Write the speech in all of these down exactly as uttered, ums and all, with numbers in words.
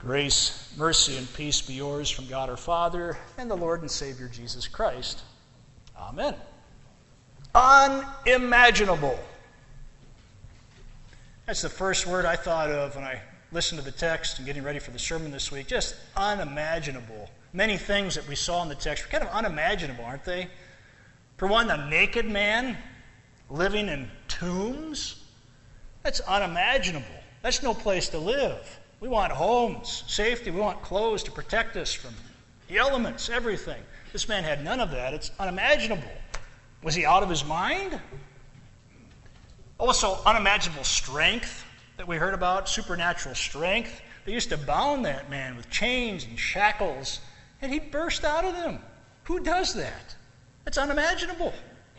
Grace, mercy, and peace be yours from God our Father and the Lord and Savior Jesus Christ. Amen. Unimaginable. That's the first word I thought of when I listened to the text and getting ready for the sermon this week. Just unimaginable. Many things that we saw in the text are kind of unimaginable, aren't they? For one, a naked man living in tombs. That's unimaginable. That's no place to live. We want homes, safety. We want clothes to protect us from the elements, everything. This man had none of that. It's unimaginable. Was he out of his mind? Also, unimaginable strength that we heard about, supernatural strength. They used to bound that man with chains and shackles, and he'd burst out of them. Who does that? That's unimaginable.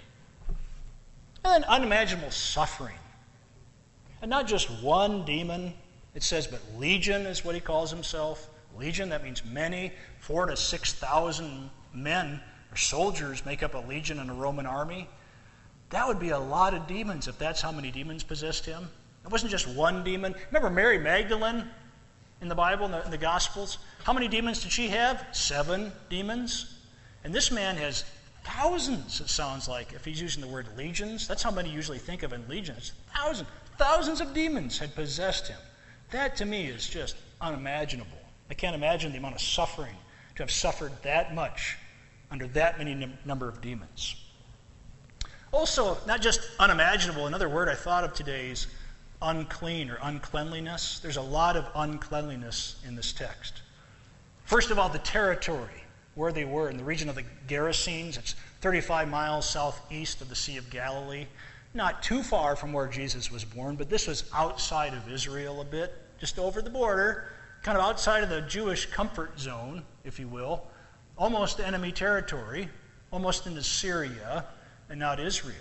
And then unimaginable suffering. And not just one demon. It says, but legion is what he calls himself. Legion, that means many. Four to six thousand men or soldiers make up a legion in a Roman army. That would be a lot of demons if that's how many demons possessed him. It wasn't just one demon. Remember Mary Magdalene in the Bible, in the, in the Gospels? How many demons did she have? Seven demons. And this man has thousands, it sounds like, if he's using the word legions. That's how many usually think of in legions. Thousands. Thousands of demons had possessed him. That, to me, is just unimaginable. I can't imagine the amount of suffering to have suffered that much under that many num- number of demons. Also, not just unimaginable, another word I thought of today is unclean or uncleanliness. There's a lot of uncleanliness in this text. First of all, the territory, where they were in the region of the Gerasenes. It's thirty-five miles southeast of the Sea of Galilee. Not too far from where Jesus was born, but this was outside of Israel a bit, just over the border, kind of outside of the Jewish comfort zone, if you will, almost enemy territory, almost into Syria and not Israel.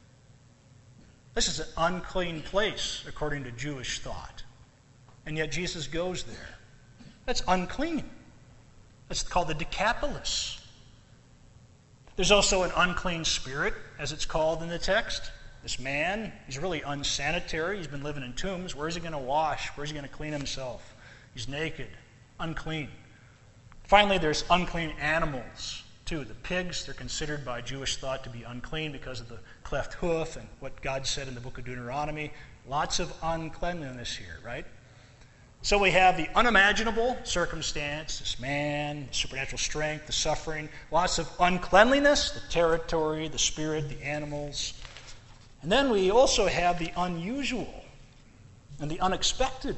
This is an unclean place, according to Jewish thought. And yet Jesus goes there. That's unclean. That's called the Decapolis. There's also an unclean spirit, as it's called in the text. This man, he's really unsanitary. He's been living in tombs. Where is he going to wash? Where is he going to clean himself? He's naked, unclean. Finally, there's unclean animals, too. The pigs, they're considered by Jewish thought to be unclean because of the cleft hoof and what God said in the book of Deuteronomy. Lots of uncleanliness here, right? So we have the unimaginable circumstance, this man, supernatural strength, the suffering, lots of uncleanliness, the territory, the spirit, the animals. And then we also have the unusual and the unexpected.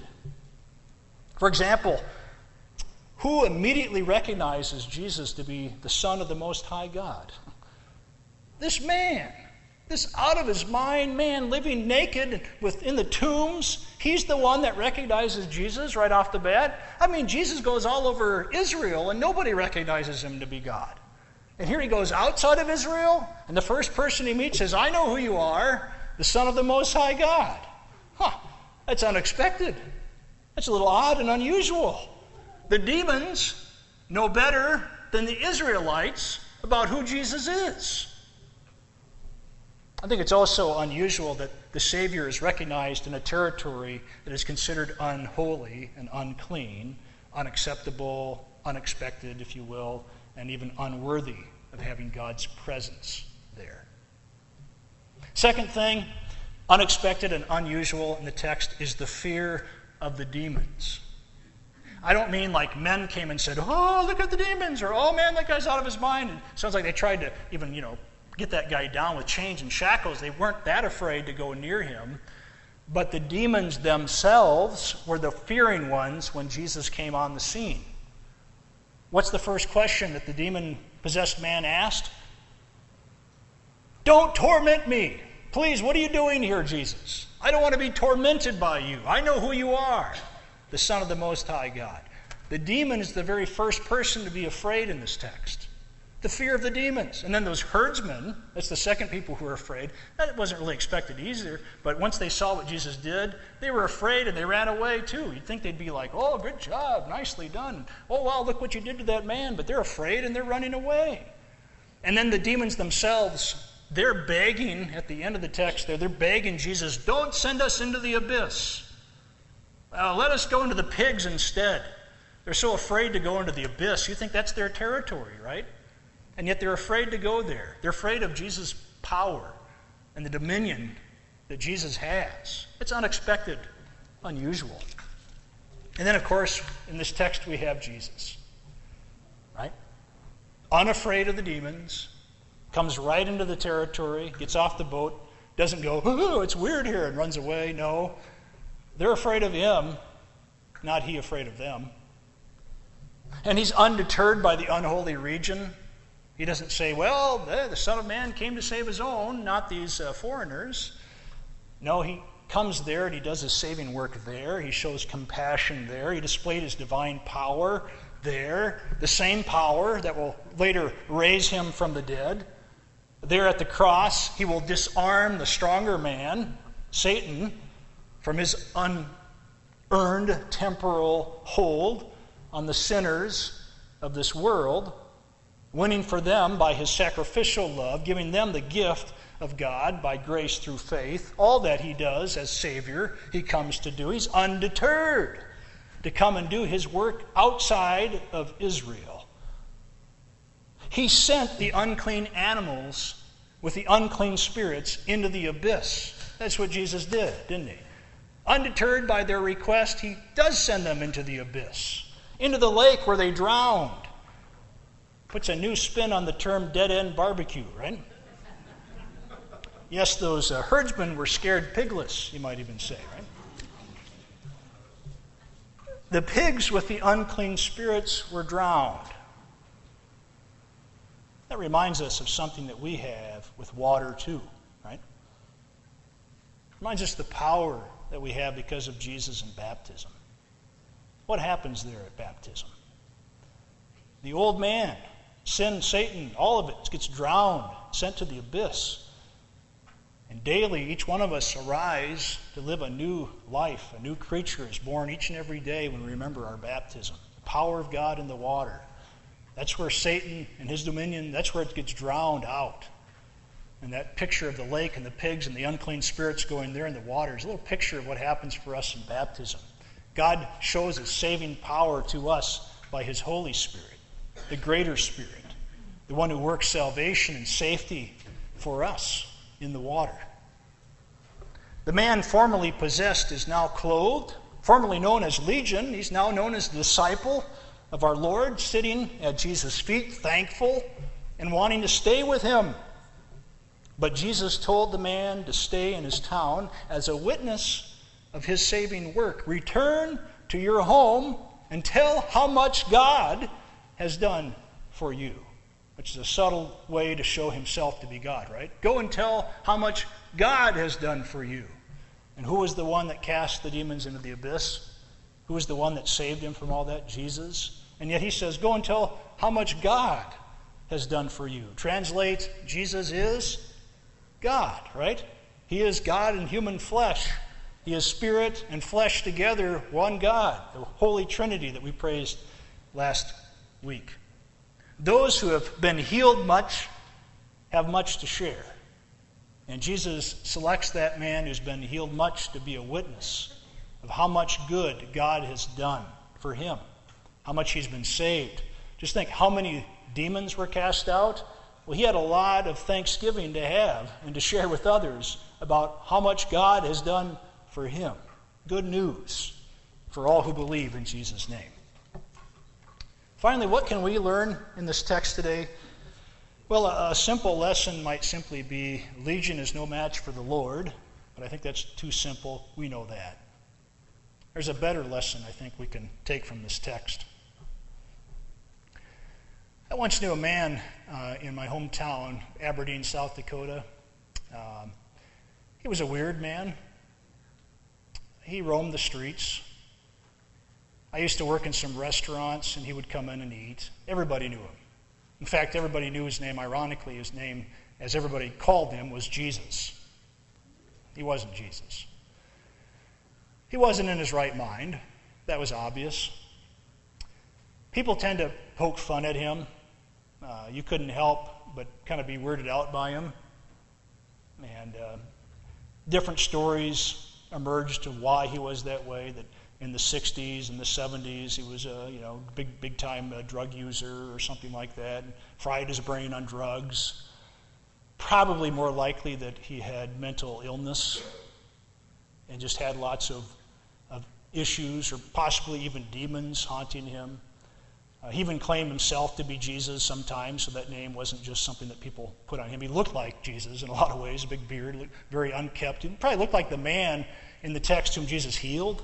For example, who immediately recognizes Jesus to be the Son of the Most High God? This man, this out-of-his-mind man living naked within the tombs, he's the one that recognizes Jesus right off the bat. I mean, Jesus goes all over Israel and nobody recognizes him to be God. And here he goes outside of Israel, and the first person he meets says, I know who you are, the Son of the Most High God. Huh, that's unexpected. That's a little odd and unusual. The demons know better than the Israelites about who Jesus is. I think it's also unusual that the Savior is recognized in a territory that is considered unholy and unclean, unacceptable, unexpected, if you will, and even unworthy of having God's presence there. Second thing, unexpected and unusual in the text is the fear of the demons. I don't mean like men came and said, oh, look at the demons, or oh man, that guy's out of his mind. And it sounds like they tried to even, you know, get that guy down with chains and shackles. They weren't that afraid to go near him. But the demons themselves were the fearing ones when Jesus came on the scene. What's the first question that the demon-possessed man asked? Don't torment me. Please, what are you doing here, Jesus? I don't want to be tormented by you. I know who you are, the Son of the Most High God. The demon is the very first person to be afraid in this text. The fear of the demons. And then those herdsmen, that's the second people who were afraid. That wasn't really expected either, but once they saw what Jesus did, they were afraid and they ran away too. You'd think they'd be like, oh, good job, nicely done. Oh, wow, look what you did to that man. But they're afraid and they're running away. And then the demons themselves, they're begging, at the end of the text there, they're begging Jesus, don't send us into the abyss. Uh, let us go into the pigs instead. They're so afraid to go into the abyss. You think that's their territory, right? And yet they're afraid to go there. They're afraid of Jesus' power and the dominion that Jesus has. It's unexpected, unusual. And then, of course, in this text we have Jesus, right? Unafraid of the demons, comes right into the territory, gets off the boat, doesn't go, oh, it's weird here, and runs away. No, they're afraid of him, not he afraid of them. And he's undeterred by the unholy region. He doesn't say, well, the Son of Man came to save his own, not these uh, foreigners. No, he comes there and he does his saving work there. He shows compassion there. He displayed his divine power there, the same power that will later raise him from the dead. There at the cross, he will disarm the stronger man, Satan, from his unearned temporal hold on the sinners of this world, winning for them by his sacrificial love, giving them the gift of God by grace through faith. All that he does as Savior, he comes to do. He's undeterred to come and do his work outside of Israel. He sent the unclean animals with the unclean spirits into the abyss. That's what Jesus did, didn't he? Undeterred by their request, he does send them into the abyss, into the lake where they drowned. Puts a new spin on the term dead-end barbecue, right? Yes, those uh, herdsmen were scared piglets, you might even say, right? The pigs with the unclean spirits were drowned. That reminds us of something that we have with water too, right? Reminds us the power that we have because of Jesus in baptism. What happens there at baptism? The old man, sin, Satan, all of it gets drowned, sent to the abyss. And daily, each one of us arise to live a new life. A new creature is born each and every day when we remember our baptism. The power of God in the water. That's where Satan and his dominion, that's where it gets drowned out. And that picture of the lake and the pigs and the unclean spirits going there in the water is a little picture of what happens for us in baptism. God shows his saving power to us by his Holy Spirit, the greater Spirit, the one who works salvation and safety for us in the water. The man formerly possessed is now clothed, formerly known as Legion. He's now known as the disciple of our Lord, sitting at Jesus' feet, thankful and wanting to stay with him. But Jesus told the man to stay in his town as a witness of his saving work. Return to your home and tell how much God has done for you. Which is a subtle way to show himself to be God, right? Go and tell how much God has done for you. And who was the one that cast the demons into the abyss? Who was the one that saved him from all that? Jesus. And yet he says, go and tell how much God has done for you. Translate, Jesus is God, right? He is God in human flesh. He is spirit and flesh together, one God, the Holy Trinity that we praised last week. Those who have been healed much have much to share. And Jesus selects that man who's been healed much to be a witness of how much good God has done for him, how much he's been saved. Just think how many demons were cast out. Well, he had a lot of thanksgiving to have and to share with others about how much God has done for him. Good news for all who believe in Jesus' name. Finally, what can we learn in this text today? Well, a, a simple lesson might simply be Legion is no match for the Lord, but I think that's too simple. We know that. There's a better lesson I think we can take from this text. I once knew a man uh, in my hometown, Aberdeen, South Dakota. Um, he was a weird man. He roamed the streets. I used to work in some restaurants, and he would come in and eat. Everybody knew him. In fact, everybody knew his name. Ironically, his name, as everybody called him, was Jesus. He wasn't Jesus. He wasn't in his right mind. That was obvious. People tend to poke fun at him. Uh, you couldn't help but kind of be weirded out by him. And uh, different stories emerged to why he was that way, that in the sixties and the seventies. He was a you know big big time uh, drug user or something like that. And fried his brain on drugs. Probably more likely that he had mental illness and just had lots of, of issues, or possibly even demons haunting him. Uh, he even claimed himself to be Jesus sometimes, so that name wasn't just something that people put on him. He looked like Jesus in a lot of ways, a big beard, looked very unkempt. He probably looked like the man in the text whom Jesus healed.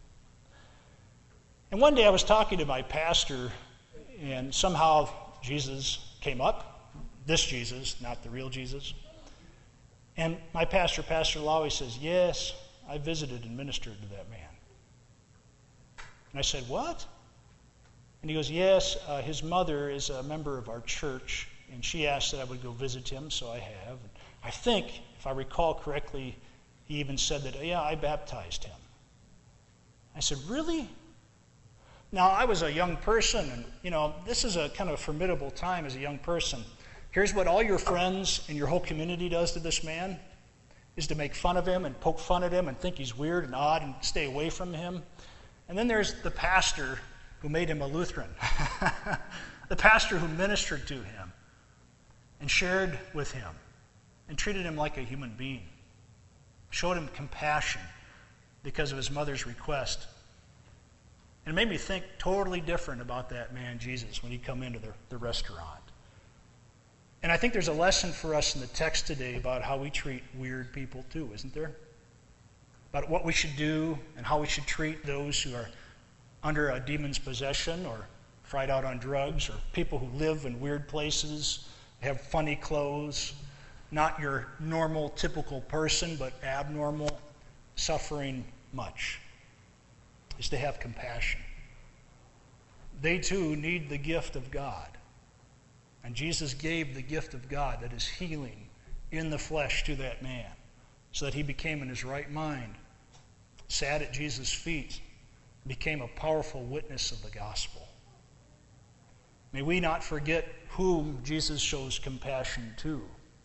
And one day I was talking to my pastor, and somehow Jesus came up. This Jesus, not the real Jesus. And my pastor, Pastor Lowy, says, yes, I visited and ministered to that man. And I said, what? And he goes, yes, uh, his mother is a member of our church, and she asked that I would go visit him, so I have. And I think, if I recall correctly, he even said that, yeah, I baptized him. I said, really? Now, I was a young person, and, you know, this is a kind of formidable time as a young person. Here's what all your friends and your whole community does to this man, is to make fun of him and poke fun at him and think he's weird and odd and stay away from him. And then there's the pastor who made him a Lutheran, the pastor who ministered to him and shared with him and treated him like a human being, showed him compassion because of his mother's request. And it made me think totally different about that man, Jesus, when he come into the, the restaurant. And I think there's a lesson for us in the text today about how we treat weird people too, isn't there? About what we should do and how we should treat those who are under a demon's possession or fried out on drugs, or people who live in weird places, have funny clothes, not your normal, typical person, but abnormal, suffering much, is to have compassion. They too need the gift of God. And Jesus gave the gift of God, that is healing in the flesh, to that man, so that he became in his right mind, sat at Jesus' feet, became a powerful witness of the gospel. May we not forget whom Jesus shows compassion to.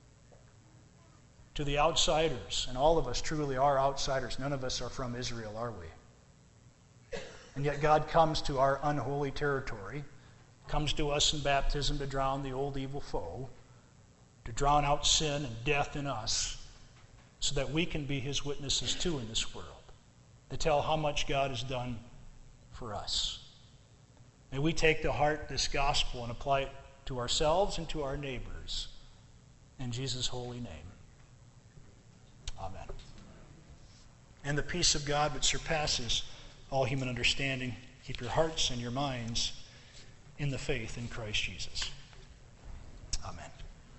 To the outsiders, and all of us truly are outsiders. None of us are from Israel, are we? And yet God comes to our unholy territory, comes to us in baptism to drown the old evil foe, to drown out sin and death in us, so that we can be his witnesses too in this world, to tell how much God has done for us. May we take to heart this gospel and apply it to ourselves and to our neighbors. In Jesus' holy name. Amen. And the peace of God, which surpasses all human understanding, keep your hearts and your minds in the faith in Christ Jesus.